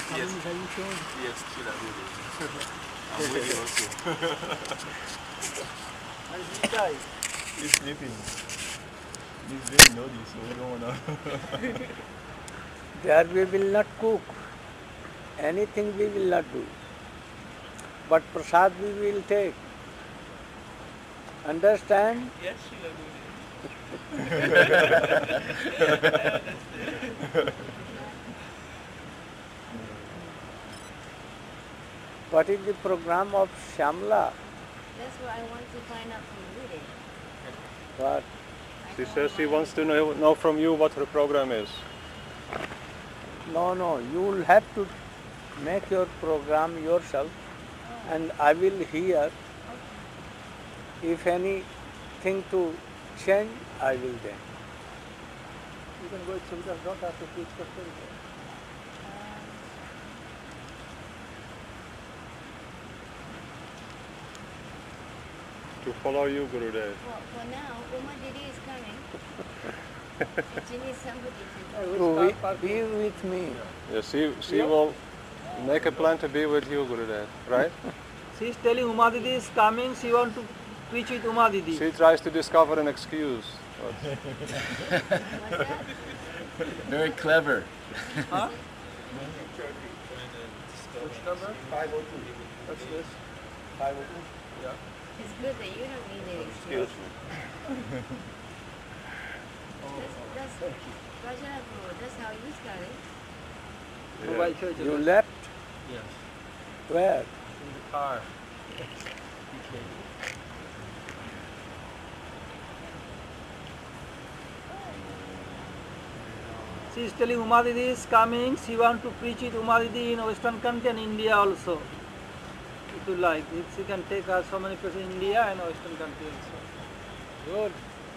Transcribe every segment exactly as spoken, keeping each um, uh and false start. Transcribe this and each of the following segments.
Yes. Have you shown? Yes, chill out with it. I'm with you also. And this guy? He's sleeping. He's very naughty, so we don't wanna. There we will not cook. Anything we will not do. But prasad we will take. Understand? Yes, Sheila do What is the program of Shamla? That's what I want to find out from you then. What? She says she wants to know, know from you what her program is. No, no, you will have to make your program yourself and I will hear. If anything to change, I will then. You can go to Suvidas, don't have to teach Costa Rica. To follow you, Gurudev. Well, for now, Uma Didi is coming. If you need somebody to To be with me. Yes, she, she will make a plan to be with you, Gurudev, right? She is telling Uma Didi is coming, she want to preach with Uma Didi. She tries to discover an excuse. Very clever. Huh? Which number? five oh two. What's this? five oh two? Yeah. It's good that you don't need it. Excuse me. That's, that's, Rajarapu, that's how you started. Mobile church. You left? Yes. Where? In the car. She is telling Uma Didi is coming, she want to preach with Uma Didi in Western country and India also. If you like, if she can take her so many places in India and Western country also. Good.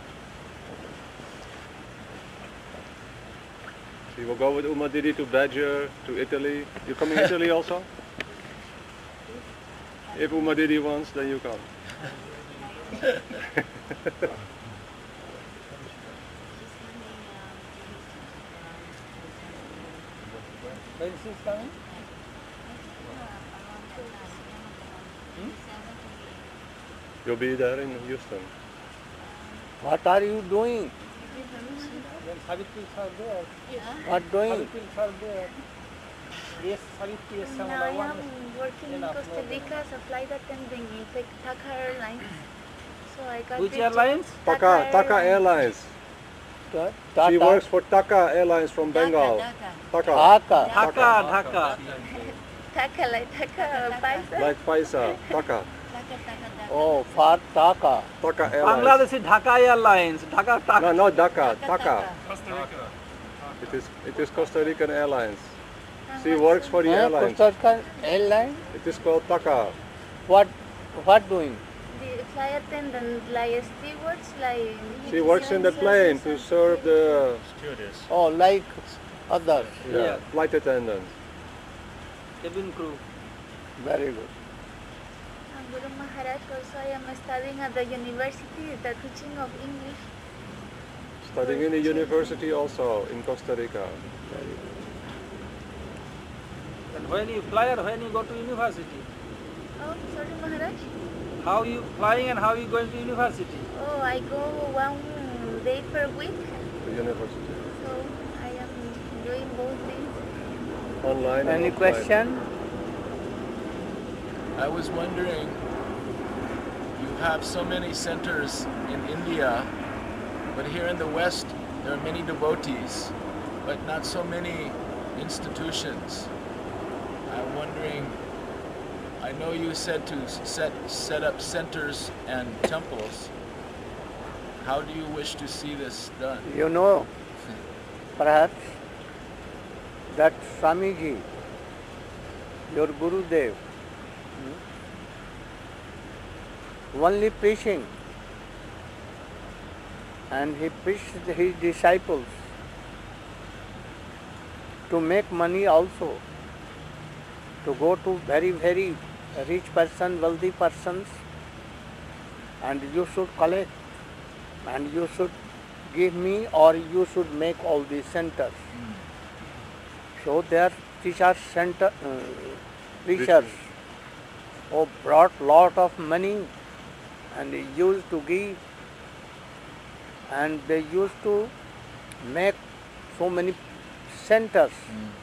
She will go with Uma Didi to Badger, to Italy. You coming to Italy also? If Uma Didi wants, then you come. When she is coming? You'll be there in Houston. What are you doing? Then Savitri are there. What doing? Savitri are there. Yes, Savitri, yes, Now I Samala, am one. working in Enough, Costa no Rica as a flight attendant in Taka Airlines. So I got Which this job. airlines? Taka, Taka Airlines. Ta- She Tata. works for Taka Airlines from Bengal. Dhaka. Taka. Dhaka. Dhaka, Dhaka. Taka like Taka Paisa. Like Paisa. Taka. Dhaka, Dhaka, Dhaka. Oh, for Taka. Taka Airlines. Bangladeshi Dhaka Airlines. Dhaka, Dhaka. No, not Dhaka. Dhaka, Taka. Dhaka. It is, it is Costa Rican Airlines. She works for the Eh, airlines. Costa Rica Airline? It is called Taka. What, what doing? The flight attendant, like stewards, like. She works in the plane to serve the Stewardess. Oh, like others. yeah, Yeah. flight attendant. Cabin crew. Very good. And Guru Maharaj, also I am studying at the university, the teaching of English. Studying in the university also in Costa Rica. And when you fly or when you go to university? Oh, sorry Maharaj. How you flying and how you going to university? Oh, I go one day per week. The university. So I am doing both things. Online. and Any offline. question? I was wondering, you have so many centers in India, but here in the West there are many devotees, but not so many institutions. I'm wondering, I know you said to set set up centers and temples. How do you wish to see this done? You know, perhaps, that Swamiji, your Gurudev, only preaching, and he preached his disciples to make money also, to go to very, very rich person, wealthy persons, and you should collect, and you should give me, or you should make all these centers. So there preacher center, uh, preachers, oh, brought lot of money and they used to give, and they used to make so many centers.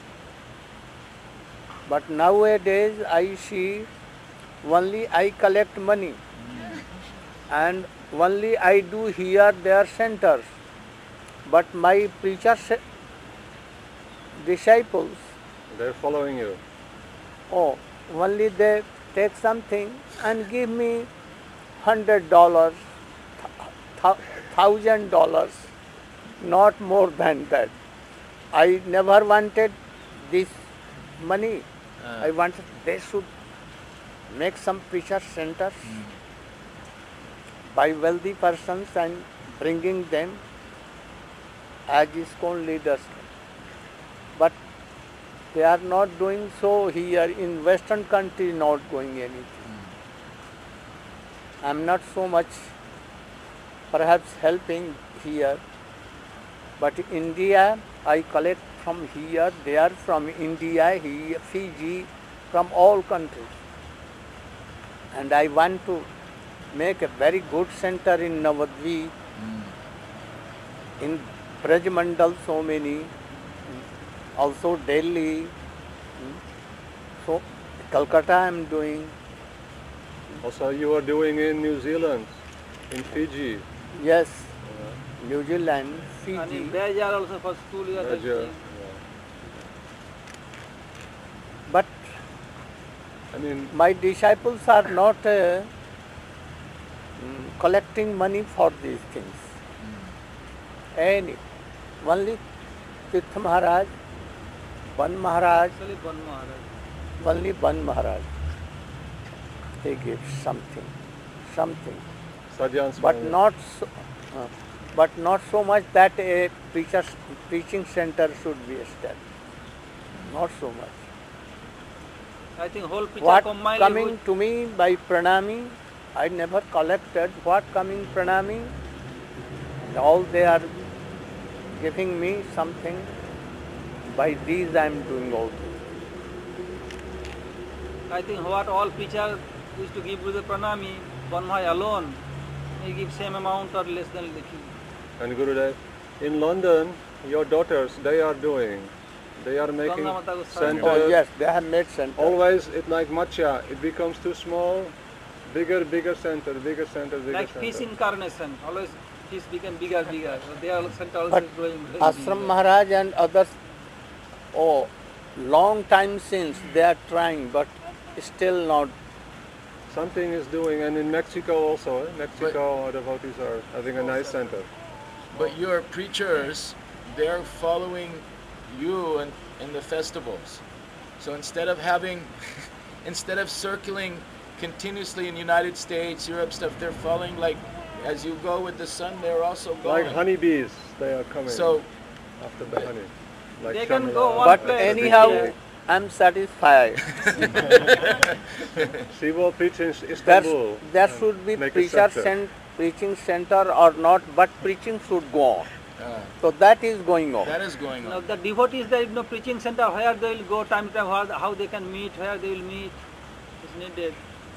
But nowadays I see only I collect money and only I do here their centers. But my preacher disciples, They're following you. oh, only they take something and give me hundred dollars, thousand dollars, not more than that. I never wanted this money. Uh, I wanted they should make some preacher centers by wealthy persons and bringing them as ISKCON leaders. But they are not doing so here in Western country, not going anything. I am not so much perhaps helping here, but India I collect from here, they are from India, here, Fiji, from all countries. And I want to make a very good center in Navadvip, in Brajmandal so many, also Delhi, so Calcutta I am doing. Also, you are doing in New Zealand, in Fiji. Yes, New Zealand, And Fiji. in Bajar also for school you are Bajar, doing. But I mean, my disciples are not uh, mm, collecting money for these things. Any, only Tirth Maharaj, Ban Maharaj, Actually Ban Maharaj. only Ban Maharaj. They give something, something, Sadhyan but Swami. not so, uh, but not so much that a preacher, preaching center should be established. Not so much. I think whole picture What combined coming would- to me by pranami, I never collected. What coming pranami, all they are giving me something. By these I am doing all this. I think what all preacher used to give to the pranami, Banmai alone, he gives same amount or less than little. And Gurudev, in London, your daughters, they are doing. They are making Ganga Mata Goswami. center. Oh yes, they have made center. Always, it like matcha, it becomes too small, bigger, bigger center, bigger center, bigger Like center. fish incarnation, always fish become bigger, bigger. So they are center also But is growing. growing Ashram bigger. Maharaj and others, oh, long time since they are trying, but still not. Something is doing, and in Mexico also, eh? Mexico devotees are having a nice center. But your preachers, they're following you in, in the festivals. So instead of having, instead of circling continuously in United States, Europe stuff, they're following like, as you go with the sun, they're also going. Like honeybees, they are coming So, after the honey. Like They can Shamila. go one But place. anyhow, Yeah. I am satisfied. She will preach in There, Istanbul. there should be Make a preacher center. cent, preaching center or not, but preaching should go on. uh, So that is going on. that is going Now on. the devotees, there is no preaching center where they will go time to time, how, how they can meet, where they will meet is needed.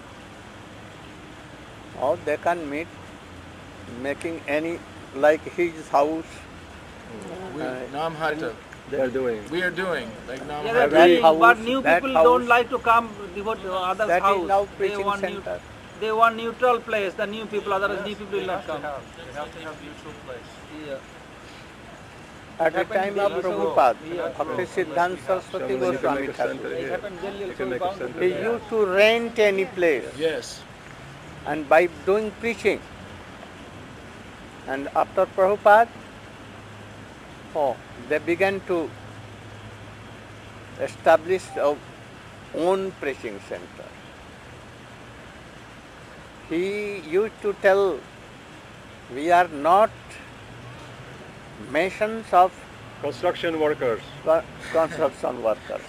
Or they can meet, making any, like his house. We, Uh, Namhata, They are doing. we are doing like Yeah, Namhata. they're that doing, house- but new that people house- don't like to come devote to others' That house. is now they preaching want center. New, they want neutral place, the new people, otherwise new people will not come. They have to have neutral place. Yeah. At the happened time in of Delhi also. Prabhupada, Yeah. Bhakti Siddhanta Saraswati Shamila, you can Goswami make a Thakur. center It here. happened Delhi You also, can make a bound to center be He there. used to rent any place, Yes. and by doing preaching, and after Prabhupada, oh, they began to establish a own preaching center. He used to tell, we are not masons of Construction workers. co- construction workers.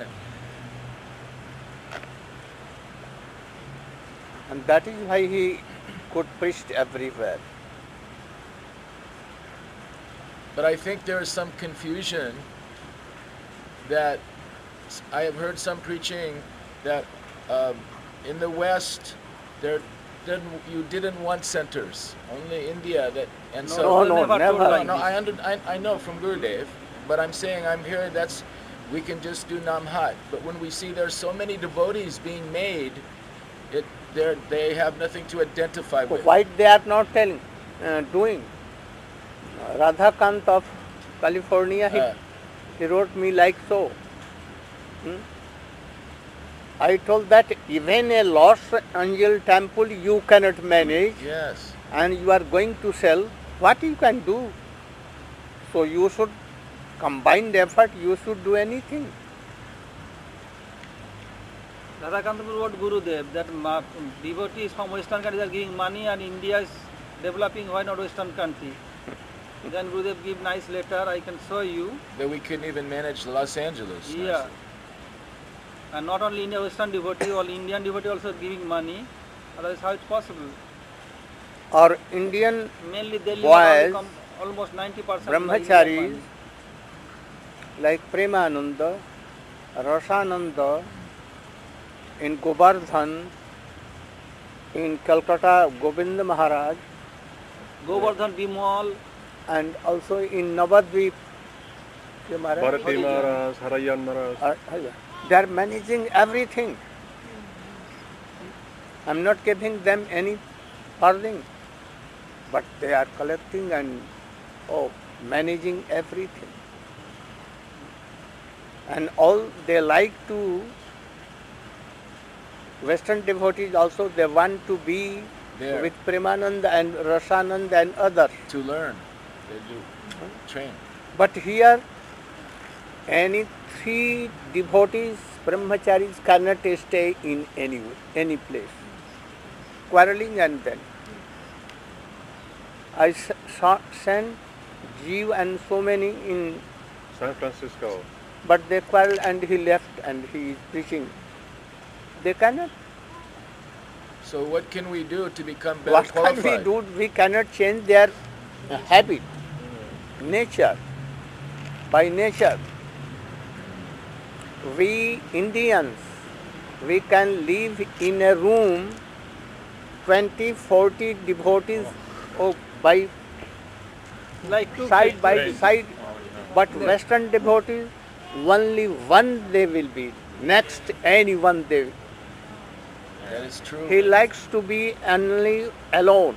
And that is why he could preach everywhere. But I think there is some confusion that I have heard some preaching that um, in the West there didn't you didn't want centers. Only India that and No, so No, no, never told never. like no, this. I, under, I I know from Gurudev, but I'm saying I'm here. That's we can just do Namhat. But when we see there's so many devotees being made, it they they have nothing to identify So with. why they are not telling, uh, doing? Radhakant of California, he, Uh. he wrote me like so. Hmm? I told that even a Los Angeles temple you cannot manage Yes. and you are going to sell, what you can do? So you should combine the effort, you should do anything. Radhakanta wrote Gurudev that ma- devotees from Western countries are giving money and India is developing, why not Western country? Then Gurudev give nice letter, I can show you. That we couldn't even manage Los Angeles. Yeah. And not only India, Western devotee, all Indian devotee also giving money. Otherwise, how it's possible? Or Indian Mainly Delhi, Boys, com- almost ninety percent. brahmacharis like Premananda, Rasananda, in Govardhan, in Calcutta, Govinda Maharaj, Govardhan, Bimal, and also in Navadvip. Ke Maharaj? Bharati Maharaj, Harayan Maharaj. Uh, They are managing everything. I'm not giving them any farthing, but they are collecting and oh, managing everything. And all they like to, Western devotees also, they want to be There. with Premananda and Rasananda and others. To learn. They do train. But here, any three devotees, brahmacharis cannot stay in any any place. Quarreling and then. I s- saw, sent Jeev and so many in, San Francisco. but they quarrel and he left and he is preaching. They cannot. So what can we do to become better What can qualified? we do? We cannot change their uh, habit, nature, by nature. We Indians, we can live in a room, twenty, forty devotees oh, by like two side kids. by Right. side, but Western devotees, only one they will be, next anyone they. That is true. He likes to be only alone.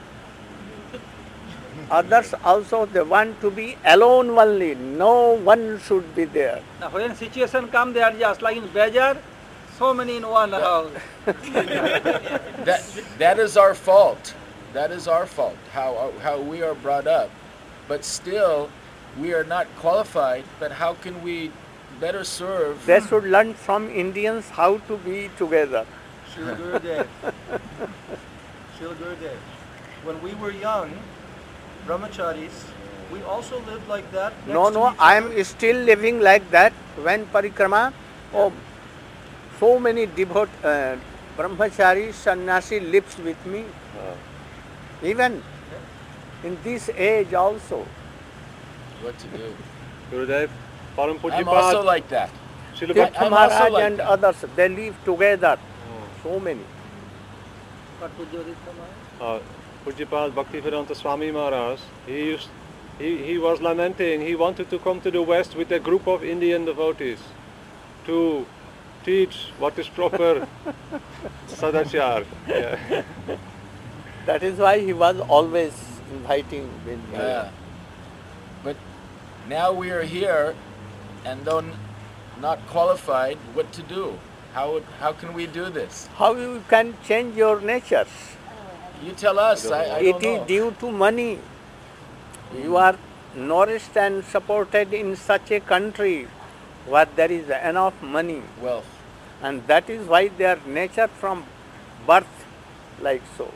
Others also, they want to be alone only. No one should be there. Now, when situation come, they are just like in Bazaar, so many in one house. That that is our fault. That is our fault. How how we are brought up, but still, we are not qualified. But how can we better serve? They should learn from Indians how to be together. Srila Gurudev. Srila Gurudev. When we were young, brahmacharis, we also lived like that. Next No, to no, each I other. am still living like that. When parikrama, oh, so many devote, uh, brahmachari, sannyasi lives with me. Even in this age also. What to do? Gurudev, Param I'm also Pujyapad, like that. Srila I- Tirtha I'm also Maharaj like and that. others, they live together. So many. But Pujyodit Maharaj. uh, Pujyapad Bhaktivedanta Swami Maharaj, he used, he, he was lamenting, he wanted to come to the West with a group of Indian devotees to teach what is proper sadachar. Yeah. That is why he was always inviting with me. Yeah. But now we are here, and though n- not qualified, what to do? How would- how can we do this? How you can change your natures? You tell us. I, I It don't is know. due to money. You are nourished and supported in such a country where there is enough money, Wealth. and that is why they are nature from birth like so.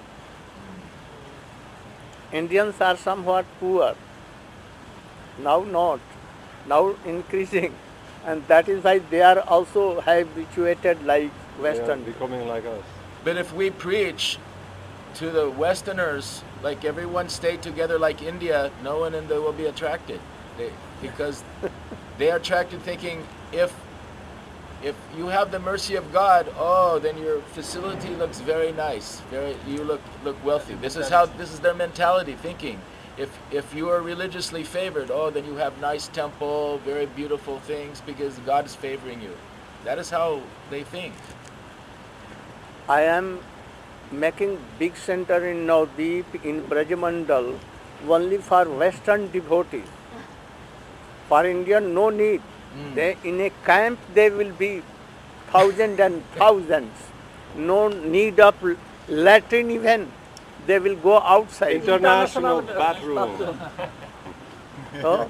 Indians are somewhat poor. Now not. Now increasing. And that is why they are also habituated like They are Western. becoming like us. But if we preach to the Westerners, like everyone stay together like India, no one in there will be attracted. They, because they are attracted thinking if if you have the mercy of God, oh, then your facility looks very nice. Very, you look look wealthy. This is how this is their mentality thinking. If if you are religiously favored, oh, then you have nice temple, very beautiful things because God is favoring you. That is how they think. I am making big center in Navdeep, in Brajamandal, only for Western devotees. For Indian, no need. Mm. They, in a camp, they will be thousands and thousands. No need of latrine even. They will go outside. International bathroom. Oh,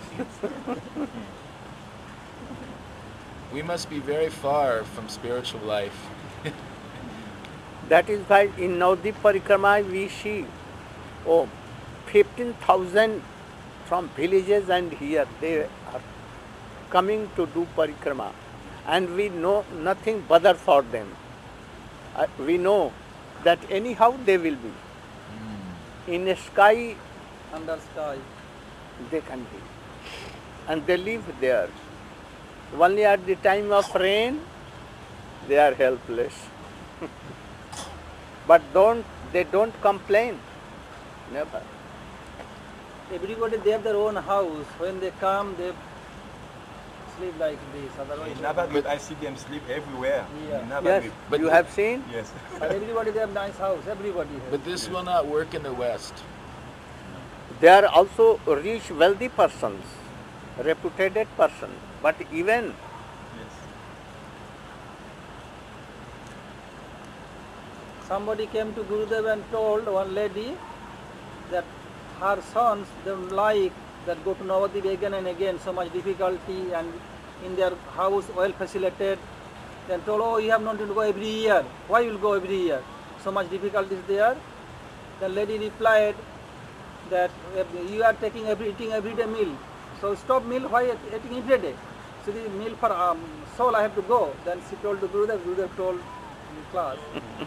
We must be very far from spiritual life. that is why in Navdeep Parikrama we see, oh, fifteen thousand from villages and here they are coming to do parikrama, and we know nothing bother for them. Uh, we know that anyhow they will be. In the sky Under sky. they can be. And they live there. Only at the time of rain they are helpless. But don't they don't complain. Never. Everybody, they have their own house. When they come, they sleep like this. Otherwise, In Navadvip, I see them sleep everywhere. Yeah. In Yes, Navadvip. But you the- have seen? Yes. but everybody, they have nice house. Everybody has. But this will not work in the West. They are also rich, wealthy persons, reputed persons. But even Yes. Somebody came to Gurudev and told one lady that her sons don't like that go to Navadvip again and again, so much difficulty, and in their house well facilitated. Then told, oh, you have not to go every year. Why you will go every year? So much difficulties there. The lady replied that uh, you are taking every eating every day meal. So stop meal, why eating every day? So the meal for um, soul I have to go. Then she told the Gurudev, Gurudev told in class.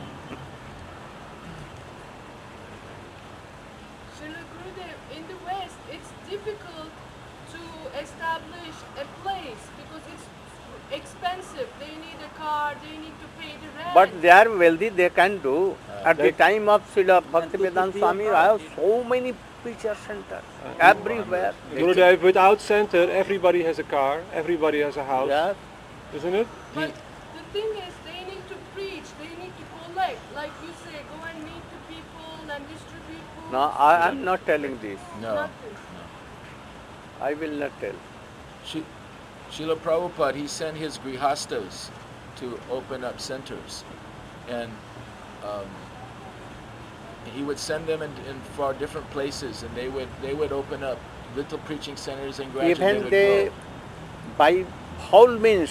Srila Gurudev, in the West, it's difficult to establish a place because it's expensive. They need a car, they need to pay the rent. but they are wealthy, they can do. At the Like- time of Srila And Bhaktivedanta to Swami, free of I have charge. so many preacher centers everywhere. Gurudev, without center, everybody has a car, everybody has a house, Yes. isn't it? But the thing is, they need to preach, they need to collect. Like you say, go and meet the people and distribute food. No, I am not telling this. No. Nothing. I will not tell. Shi- Srila Prabhupada, he sent his grihastas to open up centers. And um, he would send them in, in for different places, and they would they would open up little preaching centers, and gradually they Even would they, grow. by foul means,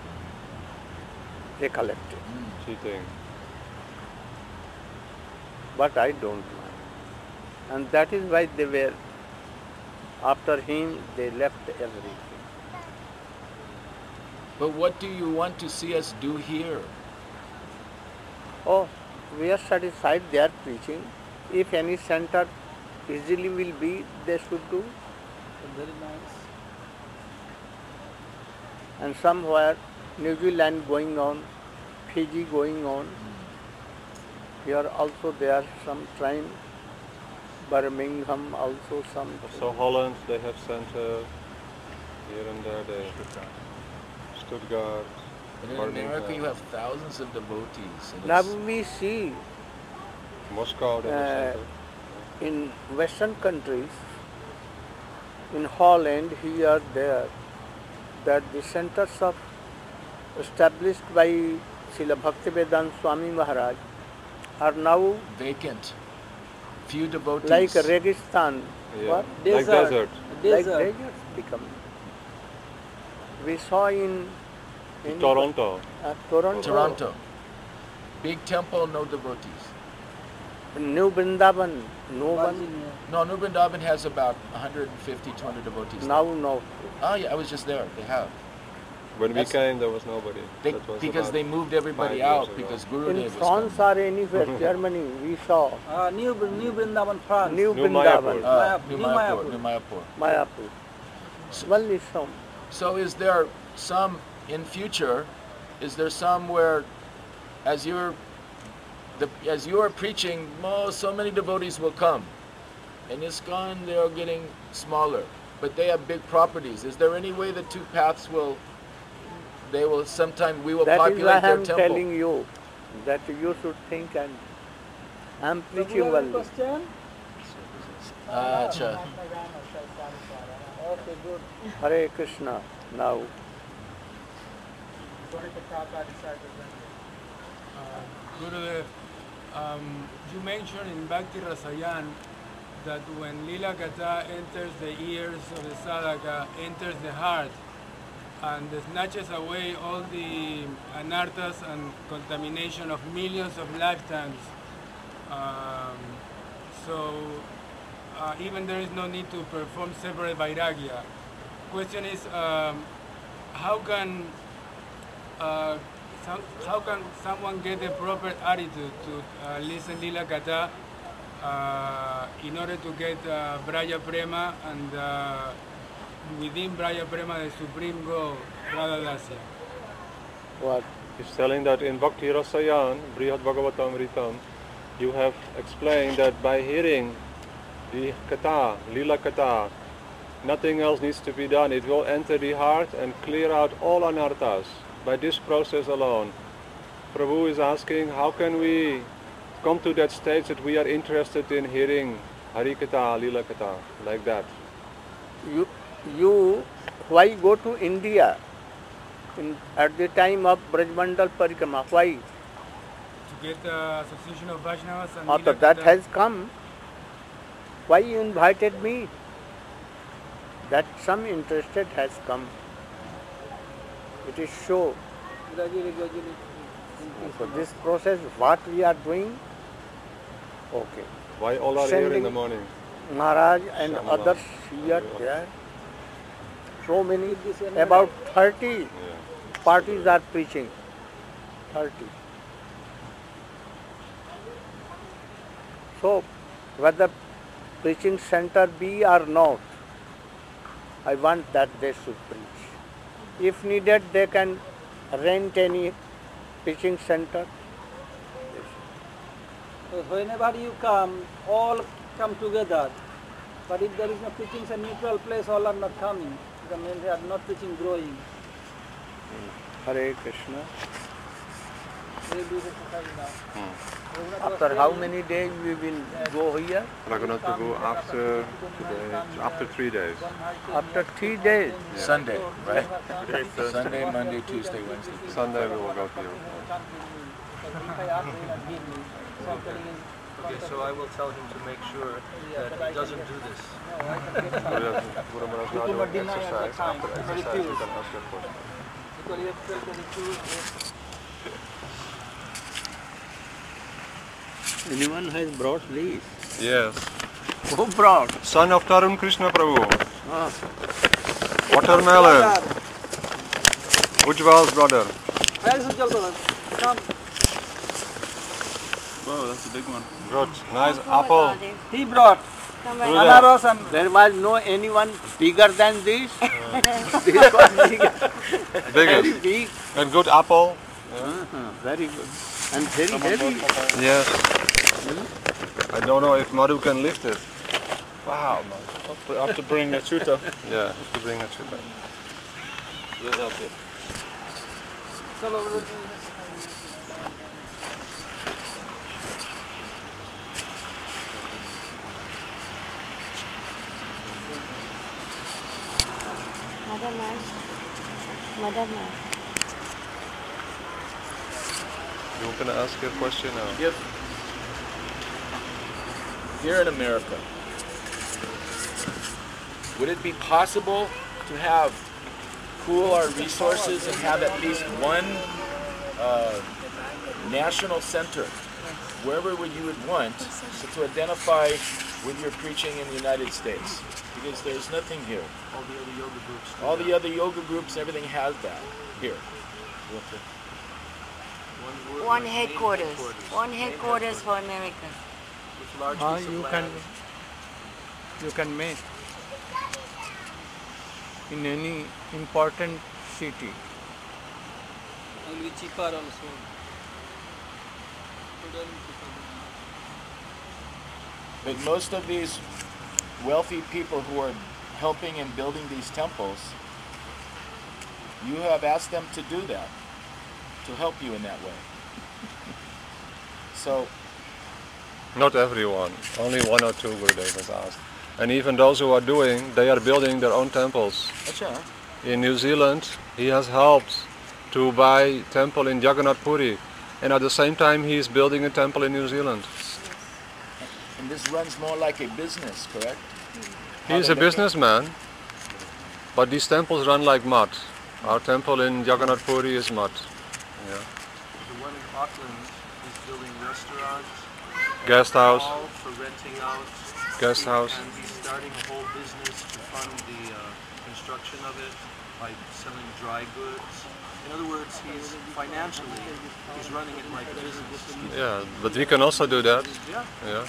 they collected. Cheating. But I don't mind. And that is why they were, after him, they left everything. But what do you want to see us do here? Oh, we are satisfied they are preaching. If any center easily will be, they should do. Very nice. And somewhere, New Zealand going on, Fiji going on. Here also there are some trying. Birmingham also some. So Holland, they have center. Here and there, they Stuttgart. And in Birmingham. America, you have thousands of devotees. and Now it's- we see Moscow, they have Uh, center. in Western countries, in Holland, here, there, that the centers of established by Srila Bhaktivedanta Swami Maharaj are now vacant. Few devotees. like Registan. Yeah. What? Like Desert. desert. Like Desert. deserts become. We saw in, in Toronto. uh, Toronto, Toronto. Big temple, no devotees. New Vrindavan, no one. Virginia. No, New Vrindavan has about one hundred fifty, two hundred devotees. Now, no. Oh yeah, I was just there. They have. When That's- we came, there was nobody. They, That was because about they moved everybody five years out ago. because In Gurudev was France coming. or anywhere, Germany, we saw Ah, New, New Vrindavan, France. New New Vrindavan, Mayapur. Uh, Mayapur. New New Mayapur. Mayapur. New Mayapur. Mayapur. Only some. So is there some in future is there some where, as you're, the, as you are preaching, oh, so many devotees will come. In ISKCON, they are getting smaller, but they have big properties. Is there any way the two paths will, they will sometime, we will that populate is why their I'm temple? telling you that you should think, and I'm Prabhu, preaching you have a only. question? Ah, acha. Okay, good. Hare Krishna. Now, Gurudev, um, you mentioned in Bhakti Rasayan that when Lila Katha enters the ears of the sadhaka, enters the heart, and snatches away all the anarthas and contamination of millions of lifetimes. Um, so uh, even there is no need to perform separate vairagya. Question is, um, how can uh, some, how can someone get the proper attitude to uh, listen Lila Katha uh, in order to get uh, Braya Prema and uh, within Braya Prema the supreme goal, Radha Dasya? what? He's telling that in Bhakti Rasayan, Brihad Bhagavatamritam, you have explained that by hearing the Katha, Lila Katha, nothing else needs to be done. It will enter the heart and clear out all anarthas by this process alone. Prabhu is asking, how can we come to that stage that we are interested in hearing Hari Katha, Lila Katha, like that? You, you, why go to India in, at the time of Brajmandal Parikrama? Why? To get the association of Vaishnavas and After Lila that Katha. has come. Why you invited me? That some interested has come. It is show. Gradually, gradually. So this process, what we are doing, okay. Why all are here in Sending the morning? Maharaj and Shyamala. others here, there. So many, This is about thirty Yeah. parties are preaching. thirty. So, whether preaching center be or not, I want that they should preach. If needed, they can rent any preaching center. So whenever you come, all come together. But if there is no preaching, a neutral place, all are not coming. The men are not preaching, growing. Hare Krishna. They do the society now. Raghunath After was how saying many days we will go here? Raghunath Prabhu, after today, after three days. After three days. Sunday, right? Today, Thursday. Sunday, Monday, Tuesday, Wednesday. Sunday we will go to you. Okay, so I will tell him to make sure that he doesn't do this. Guru Maharaj now doing exercise. After exercise you can ask your question. Because you have felt the refuse. Anyone has brought these? Yes. Who brought? Son of Tarun Krishna Prabhu. Ah. Watermelon. Ujjwal's brother. Where is Ujjwal brother? Come. Wow, that's a big one. Brought nice apple. He brought Gurudev. anaros and There was no anyone bigger than this. This was bigger. Very Biggest. big. And good apple. Uh-huh. Very good. And very heavy. Yes. I don't know if Madhu can lift it. Wow. I have to bring a chuta. Yeah, have to bring a chuta. We'll help you. Solo. Mother Mass. Mother Mass. You want to ask your question now? If here in America, would it be possible to have pool our resources and have at least one uh, national center, wherever would you would want, so to identify with your preaching in the United States? Because there's nothing here. All the other yoga groups. do All that. the other yoga groups, everything has that here. One, word, One main headquarters. One headquarters for America. With large Ah, piece of you land. can you can make in any important city. It will be cheaper also. Totally cheaper. But most of these wealthy people who are helping in building these temples, you have asked them to do that, to help you in that way. So, Not everyone, only one or two Gurudev has asked. And even those who are doing, they are building their own temples. acha, In New Zealand, he has helped to buy temple in Jagannath Puri, and at the same time he is building a temple in New Zealand. and this runs more like a business, correct? He is a businessman, but these temples run like mud. Our temple in Jagannath Puri is mud. Yeah. The one in Auckland is building restaurants, Guest house, all for renting out. guest house. And he's starting a whole business to fund the uh, construction of it by selling dry goods. In other words, he's financially, he's running it like a business. Yeah, but we can also do that. Yeah. Yeah.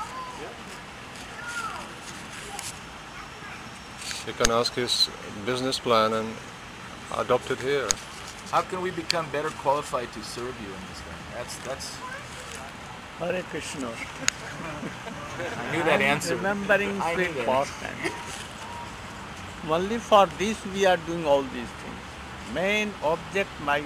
He can ask his business plan and adopt it here. How can we become better qualified to serve you in this way? That's, that's, Hare Krishna. I knew that answer. Remembering I knew is that. important. Only for this we are doing all these things. Main object my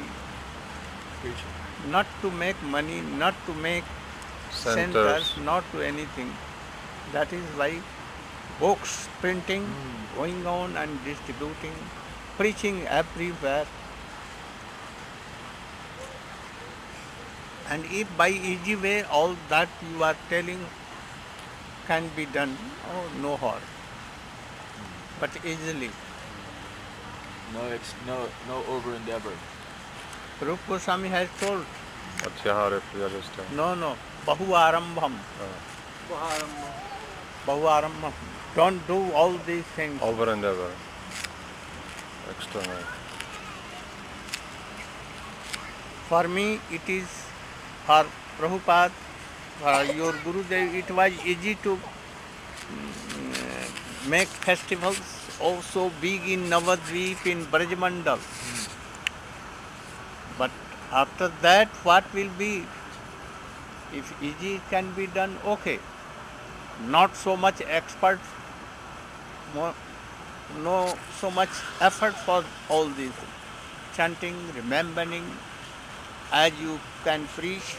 not to make money, not to make Centers. centers, not to anything. That is why books, printing, going on and distributing, preaching everywhere. And if by easy way all that you are telling can be done, oh no harm. But easily. No, ex, no, no over endeavor. Rupa Goswami has told, Atyahara Priyadishta. no, no, Bahu Arambham, Baharamba. Bahu Arambham. Don't do all these things. Over and ever. External. For me, it is, for Prabhupada, for your Gurudev, it was easy to mm, make festivals also big in Navadvip, in Brajmandal. Mm. But after that, what will be? If easy can be done, okay. Not so much expert, more, no so much effort for all these. Chanting, remembering, as you can preach.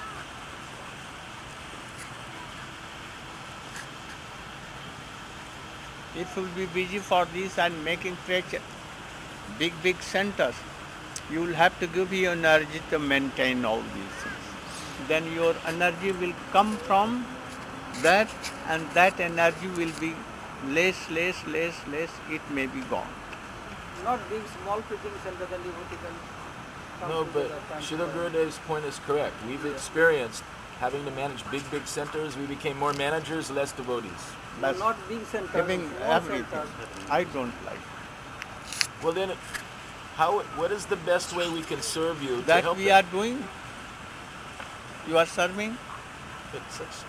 If you will be busy for this and making preach big, big centers, you will have to give your energy to maintain all these things. Then your energy will come from that, and that energy will be less, less, less, less, it may be gone. Not big, small preaching center, then devotee can come No, but together, come Srila together. Gurudev's point is correct. We've experienced having to manage big, big centers. We became more managers, less devotees. No, That's not big centers, giving small everything. centers. I don't like. Well then, how? What is the best way we can serve you to That help we them? are doing. You are serving. It's such-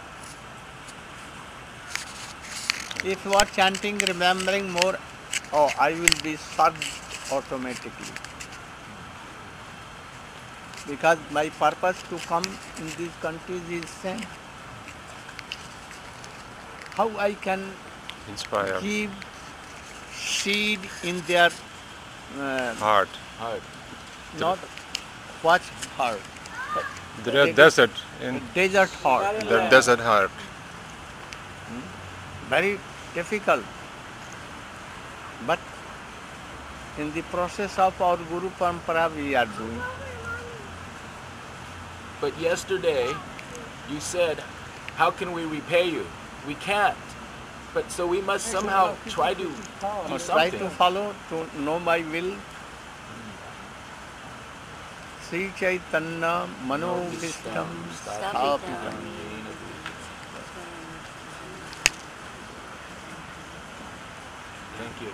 If you are chanting, remembering more, oh, I will be served automatically. Because my purpose to come in these countries is same. How I can Inspire. give seed in their uh, Heart. hard. not what heart, Their desert. In desert heart. their desert heart. Very difficult. But in the process of our Guru Parampara we are doing. But yesterday, you said, how can we repay you? We can't. But so we must somehow try to do Try something. to follow, to know my will. Sri Chaitanya Manobhishtam Sthapitam. Thank you.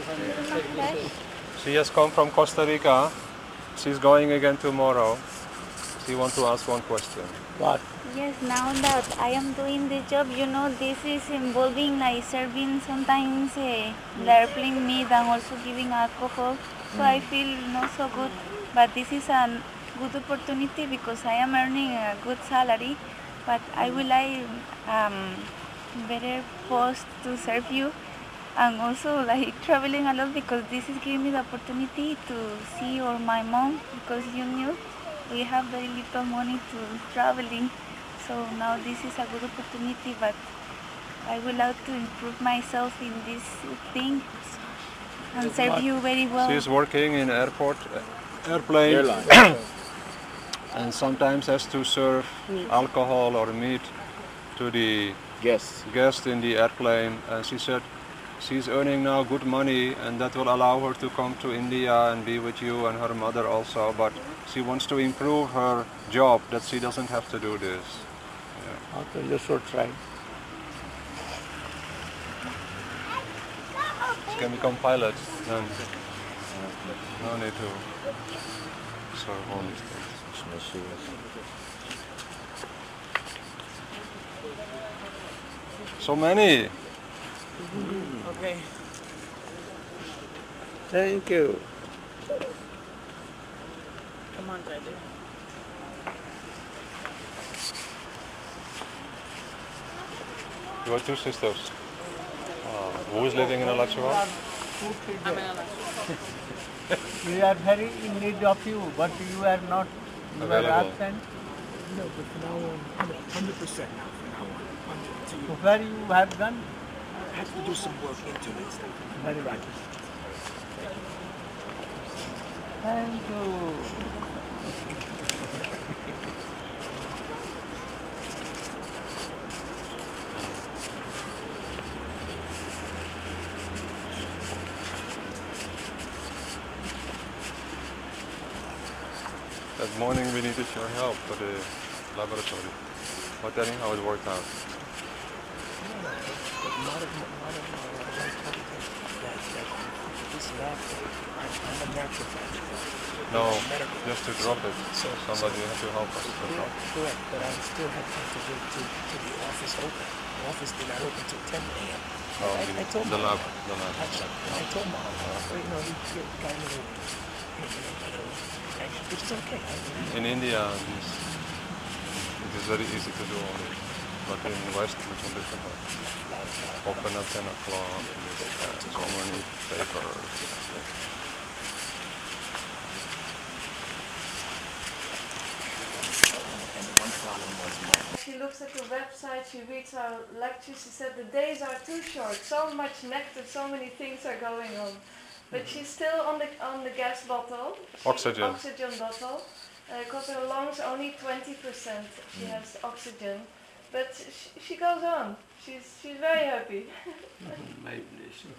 She has come from Costa Rica. She's going again tomorrow. he wants to ask one question. What? Yes, now that I am doing the job, you know, this is involving like serving sometimes uh, the airplane meat and also giving alcohol. So I feel not so good. But this is a good opportunity because I am earning a good salary. But I would like um, better post to serve you. And also like traveling a lot because this is giving me the opportunity to see or my mom because you knew we have very little money to traveling. So now this is a good opportunity, but I would like to improve myself in this thing and serve you very well. She's working in airport, uh, airplane, Airline. and sometimes has to serve alcohol or meat to the Yes. guests in the airplane. And she said she's earning now good money, and that will allow her to come to India and be with you and her mother also. But she wants to improve her job, that she doesn't have to do this. Okay, you should try. She can become pilot, then no need to serve all these things. So many. Okay. Thank you. Come on, Daddy. You have two sisters. Uh, who is living in Alachua? We are very in need of you, but you are not. You are Available. absent. No, but from now on, one hundred percent now. From now on, one hundred to So you. where you have gone? I have to do some work into it. Very right. Thank you. That morning we needed your help for the laboratory. But anyhow, it worked out. But not of, not of, uh, that, that this lab, I'm, I'm a naturopath. No, Medical. just to drop it. So, Somebody had to help us. to correct, drop. correct, but I still have to go to, to the office open. The office did not open till ten a m Oh, I, the, I told the my lab, the lab. I, I told my uh, you know, he he got a little, you know, a little anxious, which is okay. I, In India, this, it is very easy to do all this. But in the West, it's a bit difficult. Open at ten o'clock, uh, so many papers. She looks at the website, she reads our lectures, she said the days are too short, so much nectar, so many things are going on. But she's still on the on the gas bottle. She, Oxygen. Oxygen bottle. Because her lungs only twenty percent she has oxygen. But she, she goes on. She's she's very happy. My blessing.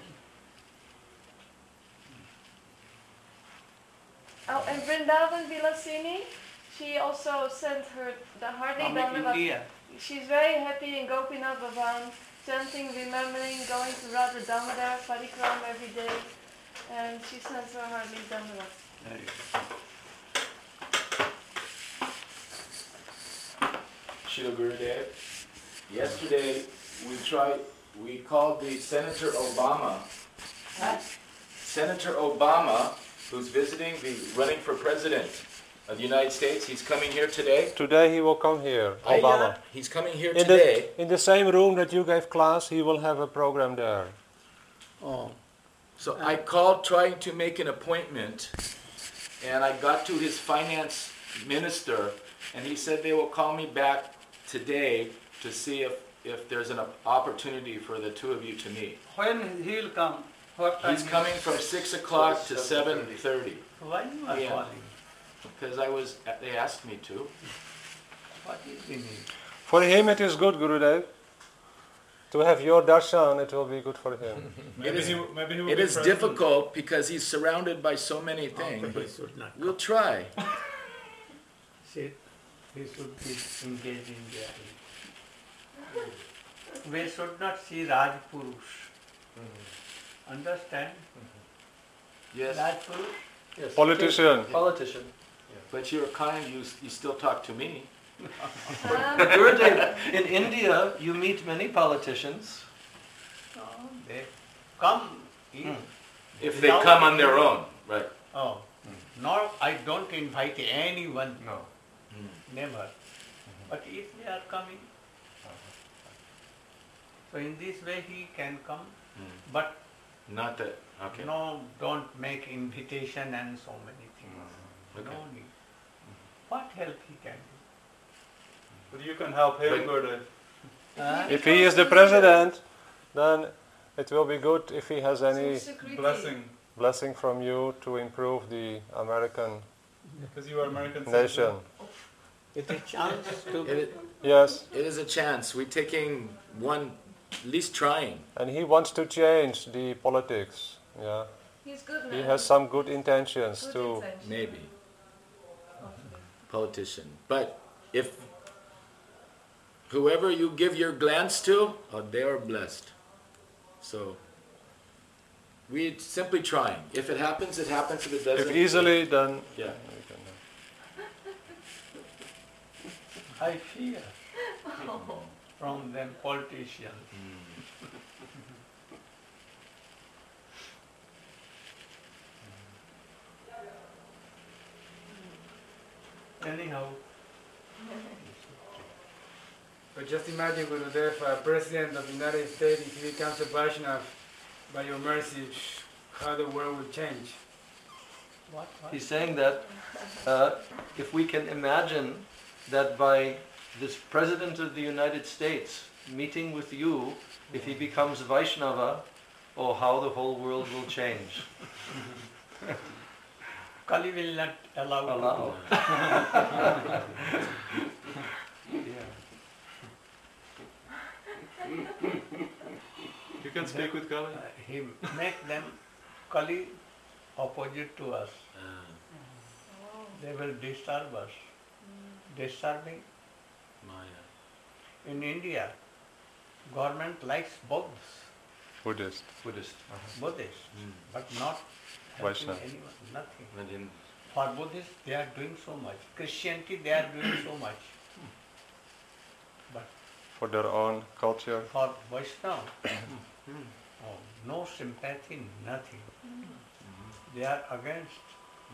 Oh, and Vrindavan Vilasini, she also sent her the Hardy From Dandavat. India. She's very happy in Gopinath Bhavan, chanting, remembering, going to Radha Damodar, Parikram every day. And she sends her Hardy Dandavat. Very good. Srila Gurudev, yesterday we tried, we called the Senator Obama. Senator Obama, who's visiting, the running for president of the United States, he's coming here today. Today he will come here, I- Obama. He's coming here In today. the, in the same room that you gave class, he will have a program there. Oh. So I called trying to make an appointment, and I got to his finance minister, and he said they will call me back today to see if, if there's an opportunity for the two of you to meet. When he will come? What time? He's coming from six o'clock to seven thirty, Why you are Yeah. calling? because I was, they asked me to. What is the need? For him it is good, Gurudev. To have your darshan, it will be good for him. It is, maybe he it is difficult because he's surrounded by so many things, He but should not. we'll try. See, he should be engaged in their. We should not see Raj Purush. Understand? Yes. Raj Purush? Yes. Politician. Politician. But you're kind, you, you still talk to me. Gurudev, in India, you meet many politicians. No, they come in. If they come on their own, right. Oh, no, I don't invite anyone. No. Never. But if they are coming, so in this way he can come, but Not that, okay. no, don't make invitation and so many things. Okay. No need. What help he can do? But you can help him, But- Gurudev. Huh? If he is the president, then it will be good if he has any Blessing. blessing from you to improve the American Because you are American nation. It's a chance to. It, Yes, it is a chance. We're taking one, at least trying. and he wants to change the politics. Yeah, He's good man. he has some good intentions Good to. intention. Maybe. Politician. But if whoever you give your glance to, oh, they are blessed. So we're simply trying. If it happens, it happens. If it doesn't, If easily, then yeah. we can, I fear from them politicians. Anyhow, But just imagine, Gurudev, a president of the United States, if he becomes a Vaishnav, by your mercy, how the world will change. what, what? He's saying that uh, if we can imagine that by this President of the United States meeting with you, if he becomes Vaishnava, oh, how the whole world will change. Kali will not allow. Allow. You can speak with Kali. Uh, he make them Kali opposite to us. They will disturb us. Disturbing. Maya. In India, government likes both Buddhist. Buddhist. Buddhists, but not helping Vaishnava. anyone, nothing. But in, For Buddhists, they are doing so much. Christianity, they are doing so much. But For their own culture. for Vaishnava, oh, no sympathy, nothing. They are against.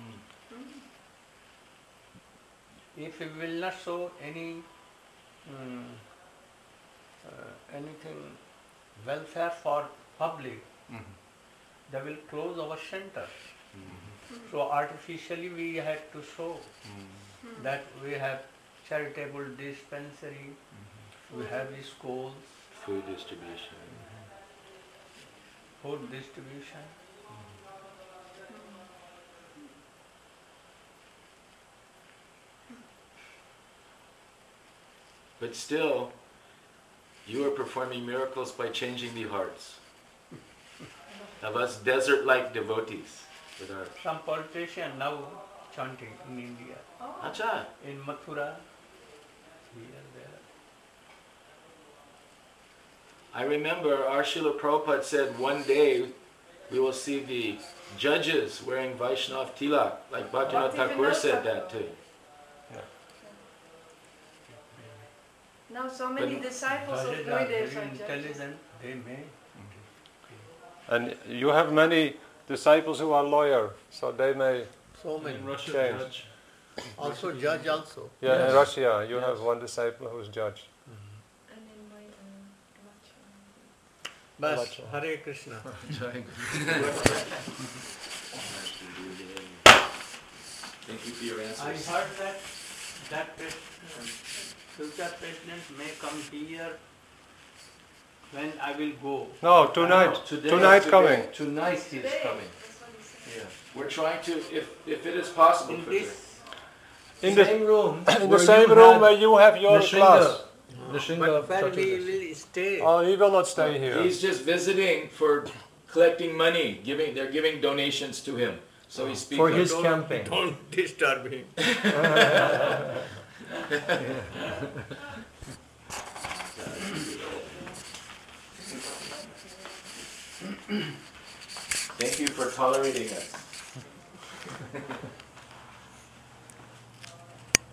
If we will not show any um, uh, anything welfare for public, they will close our centers. So artificially we had to show that we have charitable dispensary, we have the schools, food distribution. food distribution. But still, you are performing miracles by changing the hearts of us desert-like devotees. With our Some politician now chanting in India, Acha. in Mathura, here, there. I remember our Srila Prabhupada said one day we will see the judges wearing Vaishnav tilak, like Bhaktivinoda Thakur said that too. Now so many But- disciples of Judges are Gurudev very are judges. intelligent, they may. And you have many disciples who are lawyers, so they may. So many. In Russia, Change. judge. Also judge also. Yeah, Yes. in Russia, you have one disciple who's judge. And in my uh, Bas, Hare Krishna. Thank you for your I answers. heard that that president, future president may come here when I will go. No, tonight. Today- tonight today- coming. Tonight he is today. coming. That's what he said. Yeah. We're trying to, if, if it is possible, In for this In the, same room, in the where same you room had where you have your Nishinga. class. Nishinga but where we Chaturdashi. will stay. Oh, he will not stay here. He's just visiting for collecting money, giving, they're giving donations to him. So he's speaking. For his Don't- campaign. Don't disturb him. Thank you for tolerating us.